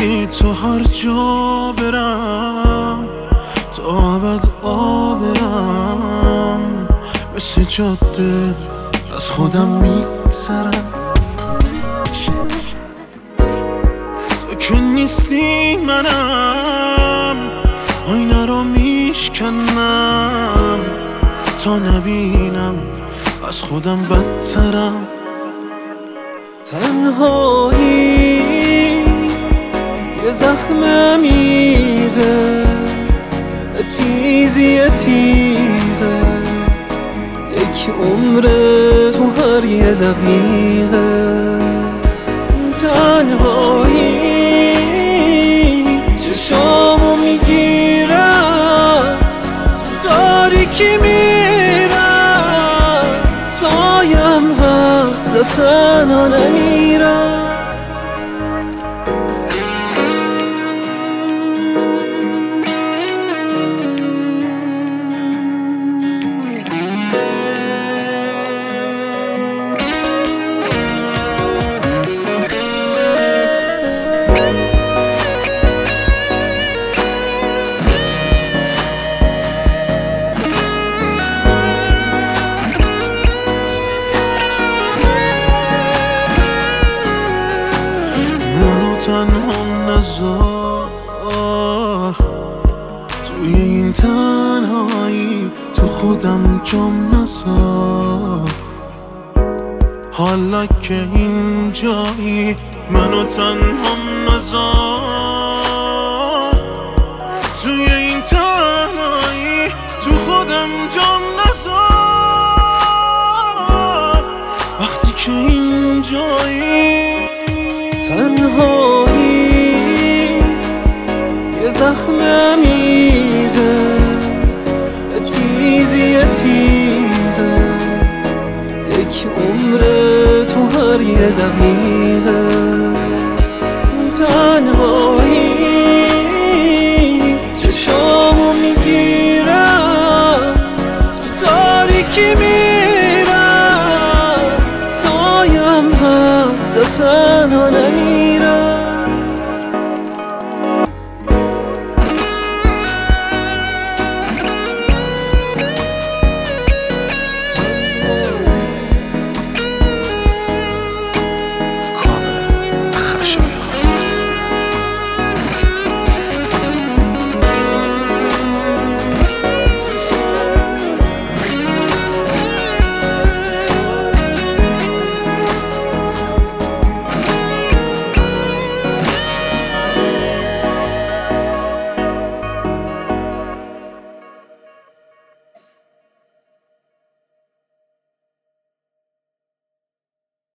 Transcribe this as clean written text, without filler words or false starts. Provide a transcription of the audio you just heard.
بی تو هر جا برم تا ابد آبرم، مثل جاده از خودم میگذرم. تو که نیستی منم آینه رو میشکنم تا نبینم از خودم بدترم. تنهایی یه زخم عمیقه، تیزی تیغه، یک عمر تو هر یه دقیقه. تنهایی چشامو میگیرم، تو تاریکی میرم، سایم هست تنها نمیرم. تنها نذار توی این تنهایی، تو خودم جام نذار. حالا که اینجایی منو تنها نذار، توی این تنهایی تو خودم جام نذار. وقتی که اینجایی تنهایی یه زخم عمیقه، تیزی تیغه، یک عمر تو هر یه دقیقه. تنها